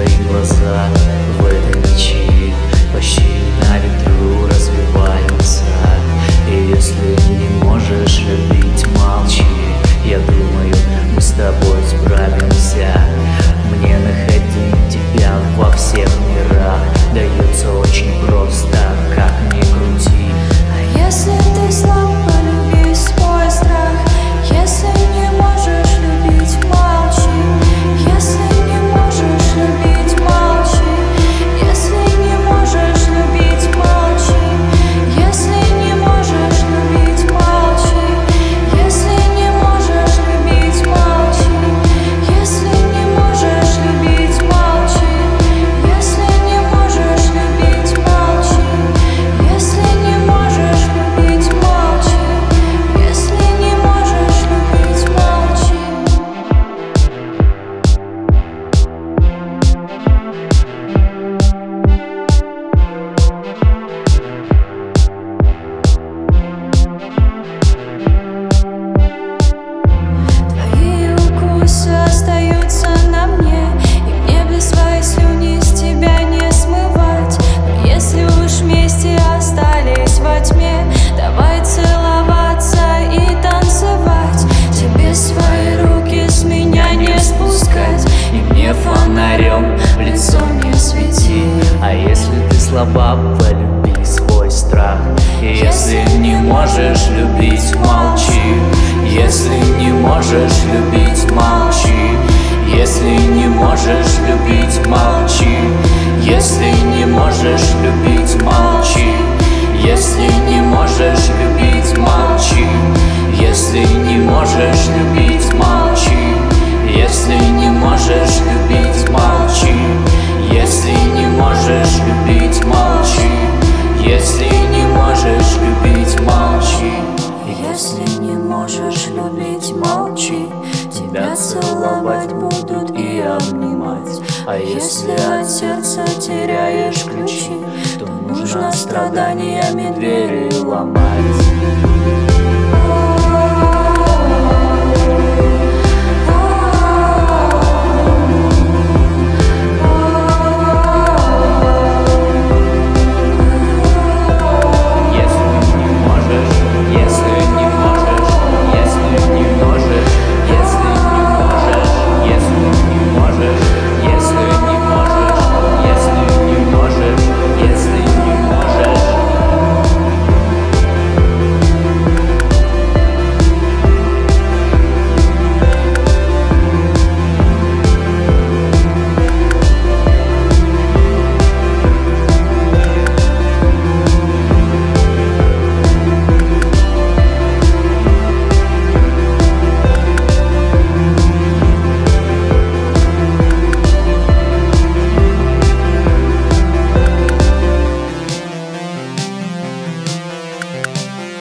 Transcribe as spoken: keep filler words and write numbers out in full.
твои глаза в этой ночи почти на ветру развиваются. И если не можешь любить, молчи. Я думаю, мы с тобой справимся. Мне находить тебя во всех мирах дается очень просто, как ни крути. А если ты слаб, полюби свой страх. Если не можешь любить, молчи. Если не можешь любить, молчи. Если не можешь любить, молчи. Если не можешь любить, молчи. Если не можешь любить, молчи. Если не можешь любить, молчи. Если не можешь любить, молчи. Если не можешь любить, молчи. Если не можешь любить, молчи. Твои укусы остаются на мне, и мне без своей слюни с тебя не смывать. Но если уж вместе остались во тьме, давай целоваться и танцевать. Тебе свои руки с меня не спускать, И мне фонарем в лицо не свети. А если ты слаба, полюби свой страх. И если не можешь любить, молчи. Если не можешь любить, молчи. Если не можешь любить, молчи. Если не можешь любить, молчи. Если не можешь любить, молчи. Если не можешь любить, молчи. Если не можешь любить, молчи. Если не можешь любить, молчи. Если не можешь любить, молчи. Если не можешь любить, молчи. Тебя целовать будут и обнимать. А Если от сердца теряешь ключи, то нужно страданиями двери ломать.